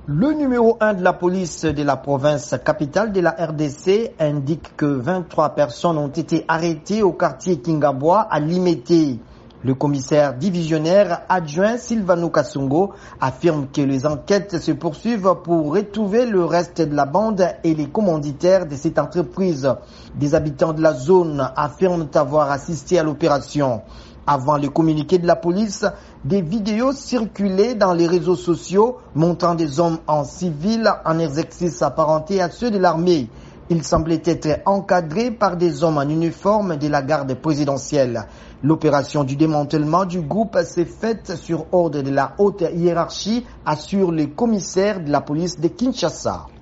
Le numéro 1 de la police de la province capitale de la RDC indique que 23 personnes ont été arrêtées au quartier Kingabois à Limete. Le commissaire divisionnaire adjoint Silvano Kasongo affirme que les enquêtes se poursuivent pour retrouver le reste de la bande et les commanditaires de cette entreprise. Des habitants de la zone affirment avoir assisté à l'opération. Avant le communiqué de la police, des vidéos circulaient dans les réseaux sociaux montrant des hommes en civil en exercice apparenté à ceux de l'armée. Ils semblaient être encadrés par des hommes en uniforme de la garde présidentielle. L'opération du démantèlement du groupe s'est faite sur ordre de la haute hiérarchie, assure le commissaire de la police de Kinshasa.